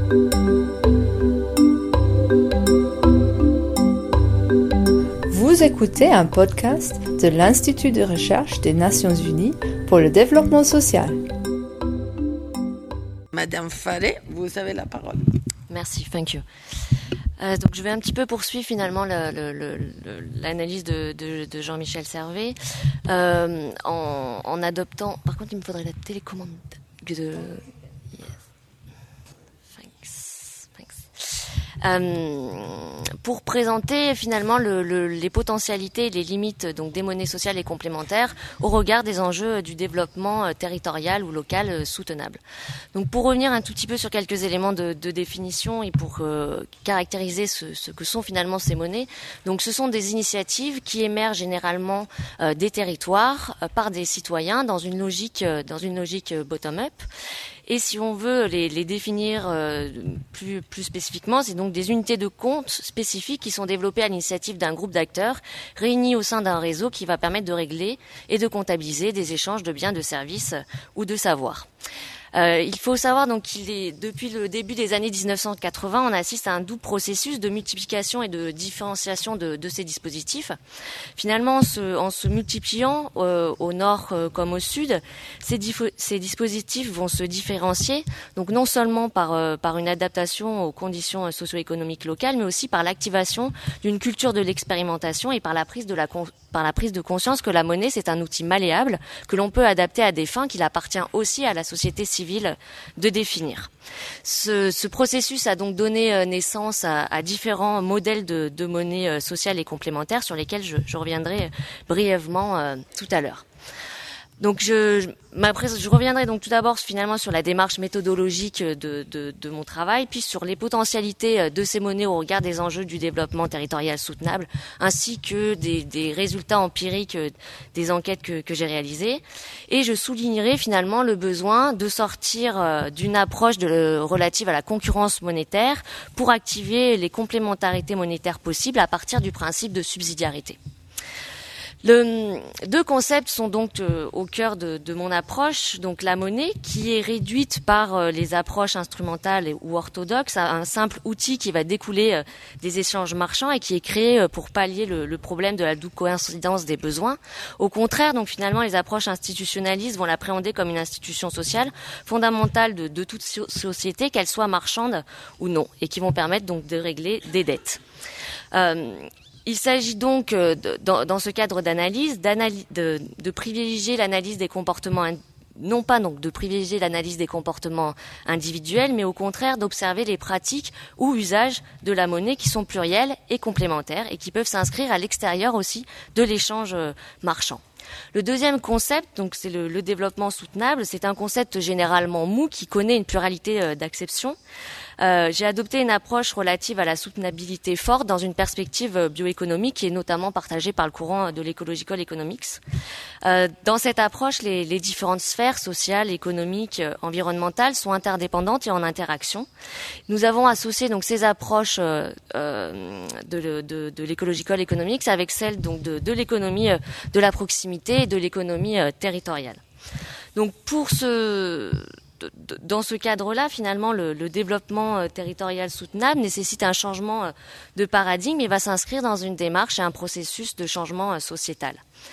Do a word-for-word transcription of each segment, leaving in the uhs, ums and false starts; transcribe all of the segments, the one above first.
Vous écoutez un podcast de l'Institut de recherche des Nations Unies pour le développement social. Madame Faré, vous avez la parole. Merci, thank you. Euh, donc je vais un petit peu poursuivre finalement le, le, le, le, l'analyse de, de, de Jean-Michel Servet euh, en, en adoptant. Par contre, il me faudrait la télécommande de. Yes. Thanks. Thanks. Euh, pour présenter finalement le, le, les potentialités et les limites donc des monnaies sociales et complémentaires au regard des enjeux du développement territorial ou local soutenable. Donc pour revenir un tout petit peu sur quelques éléments de, de définition et pour euh, caractériser ce, ce que sont finalement ces monnaies, donc ce sont des initiatives qui émergent généralement euh, des territoires euh, par des citoyens dans une logique euh, dans une logique euh, bottom-up. Et si on veut les, les définir euh, plus, plus spécifiquement, c'est donc des unités de compte spécifiques qui sont développées à l'initiative d'un groupe d'acteurs réunis au sein d'un réseau qui va permettre de régler et de comptabiliser des échanges de biens, de services ou de savoirs. Euh, il faut savoir donc qu'il est depuis le début des années dix-neuf cent quatre-vingts, on assiste à un doux processus de multiplication et de différenciation de, de ces dispositifs. Finalement, en se, en se multipliant euh, au nord euh, comme au sud, ces, dif- ces dispositifs vont se différencier, donc non seulement par euh, par une adaptation aux conditions socio-économiques locales, mais aussi par l'activation d'une culture de l'expérimentation et par la prise de la con- par la prise de conscience que la monnaie c'est un outil malléable que l'on peut adapter à des fins qu'il appartient aussi à la société civile de définir. Ce, ce processus a donc donné naissance à, à différents modèles de, de monnaie sociale et complémentaires sur lesquels je, je reviendrai brièvement euh, tout à l'heure. Donc je, je, je reviendrai donc tout d'abord finalement sur la démarche méthodologique de, de, de mon travail, puis sur les potentialités de ces monnaies au regard des enjeux du développement territorial soutenable, ainsi que des, des résultats empiriques des enquêtes que, que j'ai réalisées. Et je soulignerai finalement le besoin de sortir d'une approche de, relative à la concurrence monétaire pour activer les complémentarités monétaires possibles à partir du principe de subsidiarité. Le, deux concepts sont donc euh, au cœur de, de mon approche. Donc la monnaie, qui est réduite par euh, les approches instrumentales et, ou orthodoxes à un simple outil qui va découler euh, des échanges marchands et qui est créé euh, pour pallier le, le problème de la double coïncidence des besoins. Au contraire, donc finalement, les approches institutionnalistes vont l'appréhender comme une institution sociale fondamentale de, de toute so- société, qu'elle soit marchande ou non, et qui vont permettre donc de régler des dettes. Euh, Il s'agit donc, euh, de, dans, dans ce cadre d'analyse, d'analy- de, de privilégier l'analyse des comportements, in- non pas donc de privilégier l'analyse des comportements individuels, mais au contraire d'observer les pratiques ou usages de la monnaie qui sont pluriels et complémentaires et qui peuvent s'inscrire à l'extérieur aussi de l'échange euh, marchand. Le deuxième concept, donc c'est le, le développement soutenable, c'est un concept généralement mou qui connaît une pluralité euh, d'acceptions. Euh, j'ai adopté une approche relative à la soutenabilité forte dans une perspective bioéconomique qui est notamment partagée par le courant de l'ecological economics. Euh, dans cette approche, les, les différentes sphères sociales, économiques, environnementales sont interdépendantes et en interaction. Nous avons associé donc ces approches euh, euh, de, de, de l'ecological economics avec celles donc de, de l'économie de la proximité et de l'économie euh, territoriale. Donc pour ce Dans ce cadre-là, finalement, le, le développement euh, territorial soutenable nécessite un changement euh, de paradigme et va s'inscrire dans une démarche et un processus de changement euh, sociétal.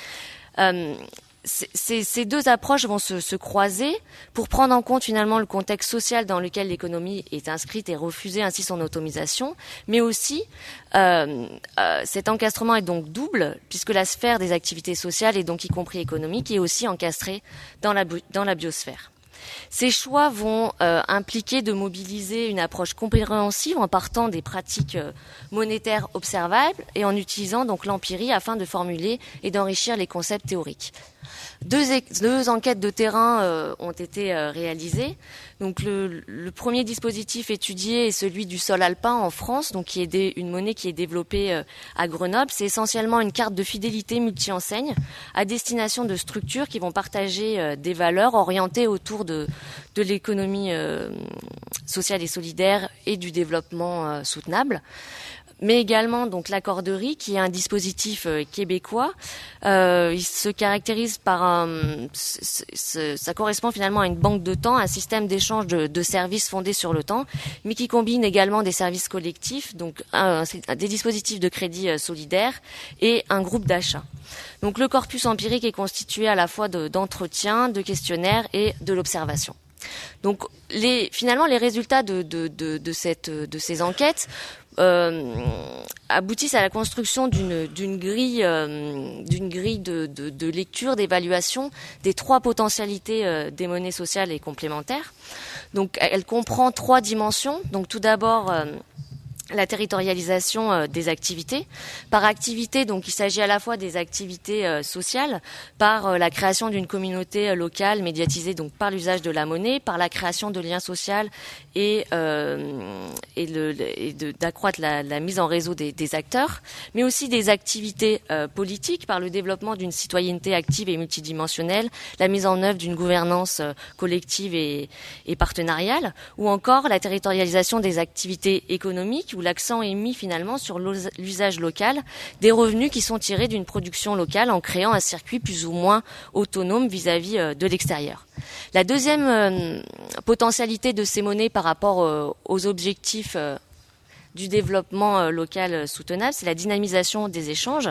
Euh, ces, ces deux approches vont se, se croiser pour prendre en compte finalement le contexte social dans lequel l'économie est inscrite et refuser ainsi son autonomisation, mais aussi euh, euh, cet encastrement est donc double puisque la sphère des activités sociales et donc y compris économique est aussi encastrée dans la, dans la biosphère. Ces choix vont euh, impliquer de mobiliser une approche compréhensive en partant des pratiques euh, monétaires observables et en utilisant donc l'empirie afin de formuler et d'enrichir les concepts théoriques. Deux, deux enquêtes de terrain euh, ont été euh, réalisées. Donc le, le premier dispositif étudié est celui du sol alpin en France, donc qui est des, une monnaie qui est développée euh, à Grenoble. C'est essentiellement une carte de fidélité multi-enseigne à destination de structures qui vont partager euh, des valeurs orientées autour de, de l'économie euh, sociale et solidaire et du développement euh, soutenable. mais également donc l'accorderie, qui est un dispositif euh, québécois. Euh, il se caractérise par un, c- c- ça correspond finalement à une banque de temps, un système d'échange de, de services fondé sur le temps, mais qui combine également des services collectifs, donc un, des dispositifs de crédit euh, solidaire et un groupe d'achat. Donc le corpus empirique est constitué à la fois de, d'entretiens, de questionnaires et de l'observation. Donc les, finalement les résultats de, de, de, de, cette, de ces enquêtes Euh, aboutissent à la construction d'une, d'une grille, euh, d'une grille de, de, de lecture, d'évaluation des trois potentialités euh, des monnaies sociales et complémentaires. Donc, elle comprend trois dimensions. Donc, tout d'abord, euh, la territorialisation euh, des activités. Par activité, donc il s'agit à la fois des activités euh, sociales, par euh, la création d'une communauté euh, locale médiatisée donc par l'usage de la monnaie, par la création de liens sociaux et, euh, et, le, et de, d'accroître la, la mise en réseau des, des acteurs, mais aussi des activités euh, politiques, par le développement d'une citoyenneté active et multidimensionnelle, la mise en œuvre d'une gouvernance euh, collective et, et partenariale, ou encore la territorialisation des activités économiques, où l'accent est mis finalement sur l'usage local des revenus qui sont tirés d'une production locale en créant un circuit plus ou moins autonome vis-à-vis de l'extérieur. La deuxième euh, potentialité de ces monnaies par rapport euh, aux objectifs euh, du développement euh, local soutenable, c'est la dynamisation des échanges,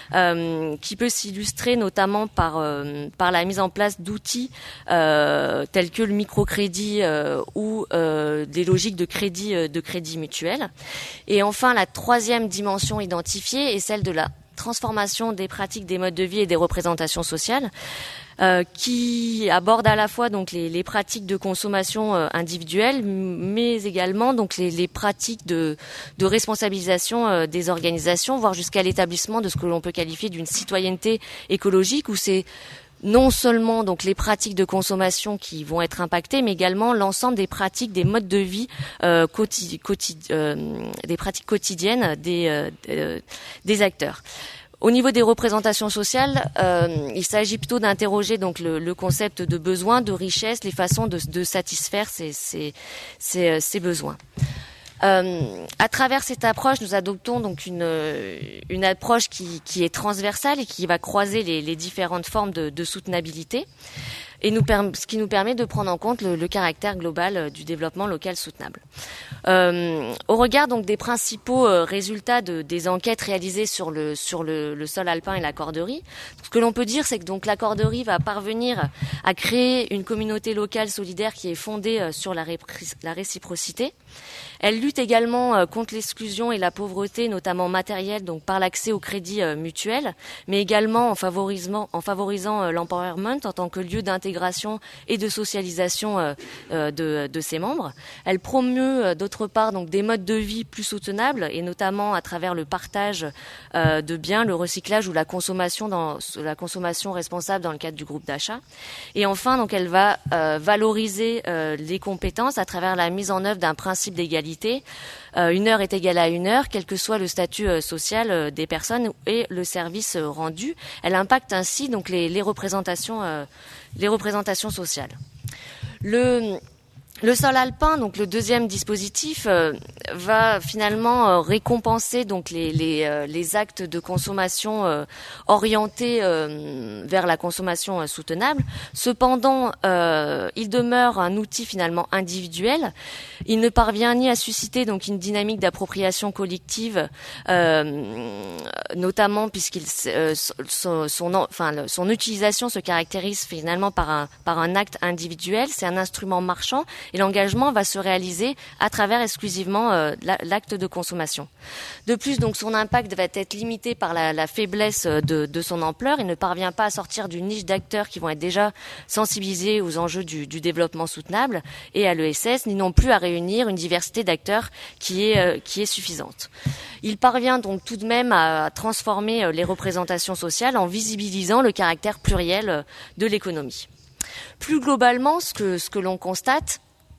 euh, qui peut s'illustrer notamment par euh, par la mise en place d'outils euh, tels que le microcrédit euh, ou euh, des logiques de crédit euh, de crédit mutuel. Et enfin, la troisième dimension identifiée est celle de la transformation des pratiques, des modes de vie et des représentations sociales, euh, qui aborde à la fois donc les, les pratiques de consommation euh, individuelle, mais également donc les, les pratiques de, de responsabilisation euh, des organisations, voire jusqu'à l'établissement de ce que l'on peut qualifier d'une citoyenneté écologique, où c'est non seulement donc les pratiques de consommation qui vont être impactées, mais également l'ensemble des pratiques, des modes de vie, euh, quotidi- quotidi- euh, des pratiques quotidiennes des, euh, euh, des acteurs. Au niveau des représentations sociales, euh, il s'agit plutôt d'interroger donc le, le concept de besoin, de richesse, les façons de, de satisfaire ces, ces, ces, ces besoins. Euh, à travers cette approche, nous adoptons donc une, une approche qui, qui est transversale et qui va croiser les, les différentes formes de, de soutenabilité, et nous, ce qui nous permet de prendre en compte le, le caractère global du développement local soutenable. Euh, au regard donc des principaux euh, résultats de, des enquêtes réalisées sur le sur le, le sol alpin et la corderie, ce que l'on peut dire, c'est que donc la corderie va parvenir à créer une communauté locale solidaire qui est fondée euh, sur la, répri- la réciprocité. Elle lutte également euh, contre l'exclusion et la pauvreté, notamment matérielle, donc par l'accès au crédit euh, mutuel, mais également en favorisant, en favorisant euh, l'empowerment en tant que lieu d'intégration et de socialisation euh, euh, de, de ses membres. Elle promeut euh, d'autre part donc des modes de vie plus soutenables, et notamment à travers le partage euh, de biens, le recyclage ou la consommation dans la consommation responsable dans le cadre du groupe d'achat. Et enfin, donc elle va euh, valoriser euh, les compétences à travers la mise en œuvre d'un principe d'égalité. Euh, une heure est égale à une heure, quel que soit le statut euh, social euh, des personnes et le service euh, rendu. Elle impacte ainsi donc les, les représentations, euh, les représentations sociales. Le Le sol alpin, donc le deuxième dispositif, euh, va finalement euh, récompenser donc les les, euh, les actes de consommation euh, orientés euh, vers la consommation euh, soutenable. Cependant, euh, il demeure un outil finalement individuel. Il ne parvient ni à susciter donc une dynamique d'appropriation collective, euh, notamment puisqu'il euh, son, son enfin son utilisation se caractérise finalement par un par un acte individuel. C'est un instrument marchand. Et l'engagement va se réaliser à travers exclusivement euh, l'acte de consommation. De plus, donc, son impact va être limité par la, la faiblesse de, de son ampleur. Il ne parvient pas à sortir d'une niche d'acteurs qui vont être déjà sensibilisés aux enjeux du, du développement soutenable et à l'E S S, ni non plus à réunir une diversité d'acteurs qui est, euh, qui est suffisante. Il parvient donc tout de même à transformer les représentations sociales en visibilisant le caractère pluriel de l'économie. Plus globalement, ce que, ce que l'on constate,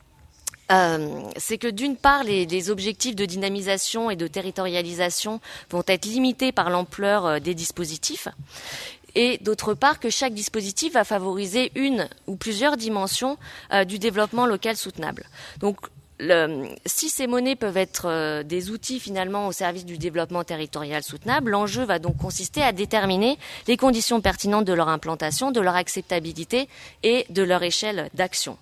Euh, c'est que d'une part, les, les objectifs de dynamisation et de territorialisation vont être limités par l'ampleur euh, des dispositifs, et d'autre part que chaque dispositif va favoriser une ou plusieurs dimensions euh, du développement local soutenable. Donc le, si ces monnaies peuvent être euh, des outils finalement au service du développement territorial soutenable, l'enjeu va donc consister à déterminer les conditions pertinentes de leur implantation, de leur acceptabilité et de leur échelle d'action.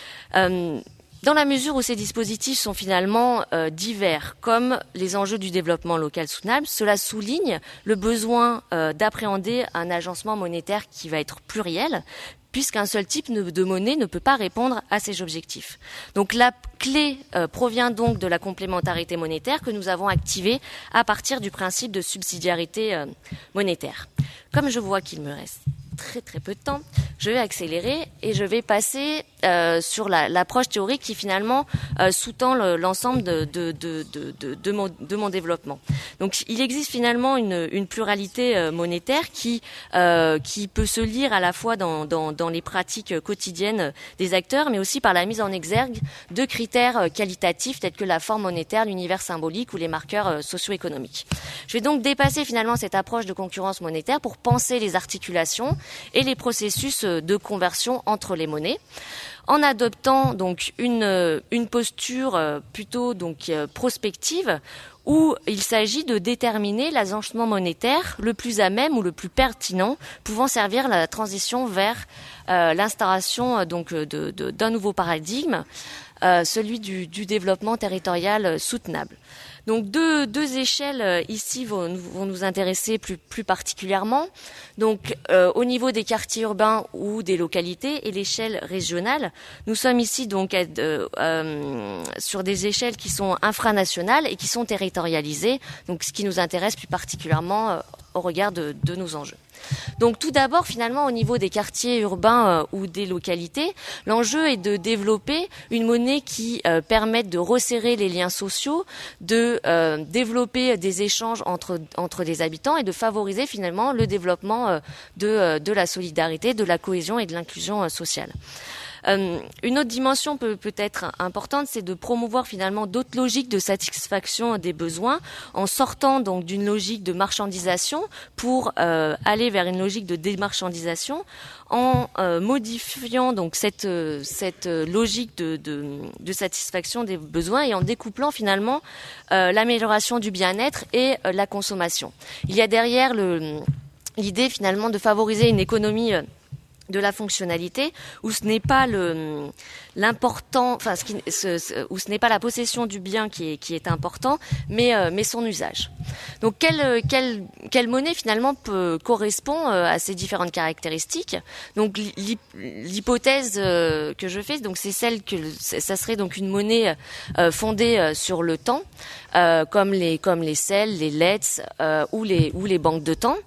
Euh, Dans la mesure où ces dispositifs sont finalement euh, divers, comme les enjeux du développement local soutenable, cela souligne le besoin euh, d'appréhender un agencement monétaire qui va être pluriel, puisqu'un seul type de monnaie ne peut pas répondre à ces objectifs. Donc la clé euh, provient donc de la complémentarité monétaire que nous avons activée à partir du principe de subsidiarité euh, monétaire. Comme je vois qu'il me reste très très peu de temps, je vais accélérer et je vais passer euh, sur la, l'approche théorique qui finalement euh, sous-tend le, l'ensemble de, de, de, de, de, de, mon, de mon développement. Donc il existe finalement une, une pluralité euh, monétaire qui, euh, qui peut se lire à la fois dans, dans, dans les pratiques quotidiennes des acteurs, mais aussi par la mise en exergue de critères qualitatifs tels que la forme monétaire, l'univers symbolique ou les marqueurs euh, socio-économiques. Je vais donc dépasser finalement cette approche de concurrence monétaire pour penser les articulations et les processus de conversion entre les monnaies, en adoptant donc une, une posture plutôt donc prospective où il s'agit de déterminer l'agencement monétaire le plus à même ou le plus pertinent pouvant servir la transition vers euh, l'instauration donc de, de, d'un nouveau paradigme, euh, celui du, du développement territorial soutenable. Donc deux, deux échelles ici vont, vont nous intéresser plus, plus particulièrement. Donc euh, au niveau des quartiers urbains ou des localités et l'échelle régionale, nous sommes ici donc euh, euh, sur des échelles qui sont infranationales et qui sont territorialisées. Donc ce qui nous intéresse plus particulièrement euh, au regard de, de nos enjeux. Donc tout d'abord, finalement, au niveau des quartiers urbains euh, ou des localités, l'enjeu est de développer une monnaie qui euh, permette de resserrer les liens sociaux, de euh, développer des échanges entre entre les habitants et de favoriser finalement le développement euh, de euh, de la solidarité, de la cohésion et de l'inclusion euh, sociale. Euh, une autre dimension peut, peut être importante, c'est de promouvoir finalement d'autres logiques de satisfaction des besoins en sortant donc d'une logique de marchandisation pour euh, aller vers une logique de démarchandisation, en euh, modifiant donc cette cette logique de, de, de satisfaction des besoins et en découplant finalement euh, l'amélioration du bien-être et euh, la consommation. Il y a derrière le, l'idée finalement de favoriser une économie euh, de la fonctionnalité, où ce n'est pas le l'important, enfin ce qui, ce, ce, où ce n'est pas la possession du bien qui est qui est important, mais euh, mais son usage. Donc quelle quelle quelle monnaie finalement peut correspond à ces différentes caractéristiques. Donc l'hypothèse que je fais, donc c'est celle que ça serait donc une monnaie euh, fondée sur le temps, euh, comme les comme les C E L, les L E T S euh, ou les ou les banques de temps.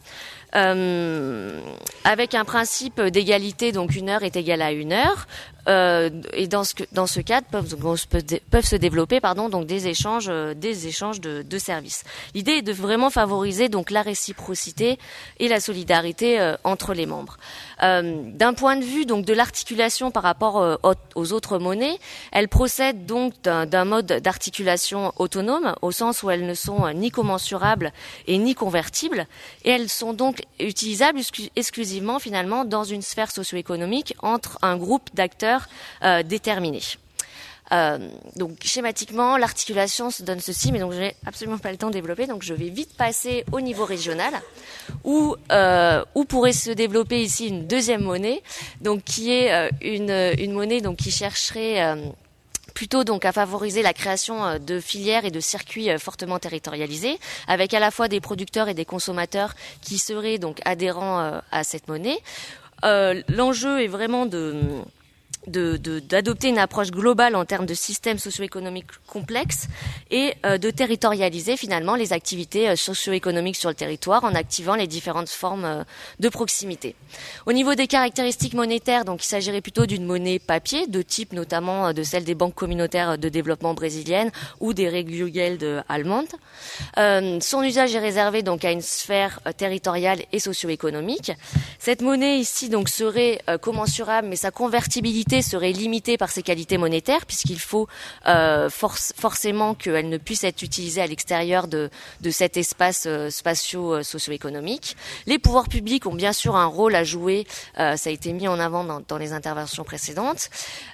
Euh, avec un principe d'égalité, donc une heure est égale à une heure, euh, et dans ce dans ce cadre peuvent peuvent se développer pardon donc des échanges des échanges de, de services. L'idée est de vraiment favoriser donc la réciprocité et la solidarité euh, entre les membres. Euh, d'un point de vue donc de l'articulation par rapport euh, aux autres monnaies, elles procèdent donc d'un, d'un mode d'articulation autonome au sens où elles ne sont ni commensurables et ni convertibles, et elles sont donc utilisables exclusivement finalement dans une sphère socio-économique entre un groupe d'acteurs euh, déterminés. Euh, donc schématiquement, l'articulation se donne ceci, mais donc je n'ai absolument pas le temps de développer, donc je vais vite passer au niveau régional, où euh, où pourrait se développer ici une deuxième monnaie, donc qui est euh, une une monnaie donc qui chercherait euh, plutôt donc à favoriser la création de filières et de circuits fortement territorialisés, avec à la fois des producteurs et des consommateurs qui seraient donc adhérents à cette monnaie. Euh, l'enjeu est vraiment de De, de, d'adopter une approche globale en termes de systèmes socio-économiques complexes et euh, de territorialiser finalement les activités euh, socio-économiques sur le territoire en activant les différentes formes euh, de proximité. Au niveau des caractéristiques monétaires, donc il s'agirait plutôt d'une monnaie papier, de type notamment euh, de celle des banques communautaires de développement brésiliennes ou des Regiergeld allemandes. Euh, son usage est réservé donc à une sphère euh, territoriale et socio-économique. Cette monnaie ici donc serait euh, commensurable, mais sa convertibilité serait limitée par ses qualités monétaires, puisqu'il faut euh, force, forcément qu'elle ne puisse être utilisée à l'extérieur de, de cet espace euh, spatio-socio-économique. Les pouvoirs publics ont bien sûr un rôle à jouer, euh, ça a été mis en avant dans, dans les interventions précédentes.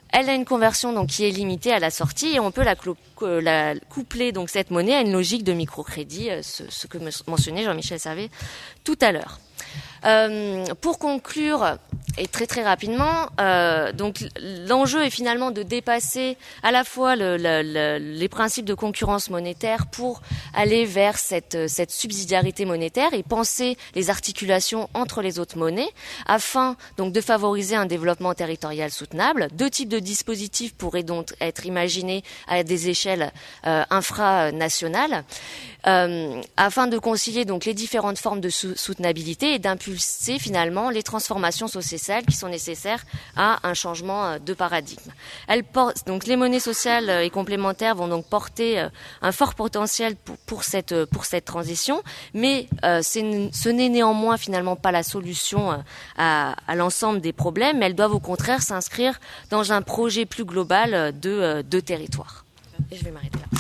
elle a une conversion donc qui est limitée à la sortie et on peut la, clo- la coupler donc cette monnaie à une logique de microcrédit, ce, ce que mentionnait Jean-Michel Servet tout à l'heure. Euh, pour conclure, et très très rapidement, euh, donc l'enjeu est finalement de dépasser à la fois le, le, le, les principes de concurrence monétaire pour aller vers cette, cette subsidiarité monétaire et penser les articulations entre les autres monnaies afin donc de favoriser un développement territorial soutenable. Deux types de dispositifs pourraient donc être imaginés à des échelles euh, infranationales euh, afin de concilier donc les différentes formes de sou- soutenabilité et d'impulser finalement les transformations sociétales qui sont nécessaires à un changement de paradigme. Elles portent, donc les monnaies sociales et complémentaires vont donc porter un fort potentiel pour, pour cette pour cette transition, mais euh, c'est, ce n'est néanmoins finalement pas la solution à, à l'ensemble des problèmes. Elles doivent au contraire s'inscrire dans un projet plus global de de territoire. Et je vais m'arrêter là.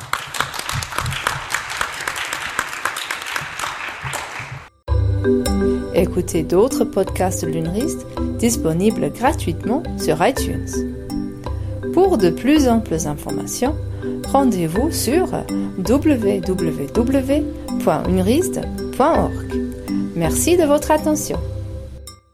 Écoutez d'autres podcasts de l'UNRISD disponibles gratuitement sur iTunes. Pour de plus amples informations, rendez-vous sur w w w point unrisd point org. Merci de votre attention.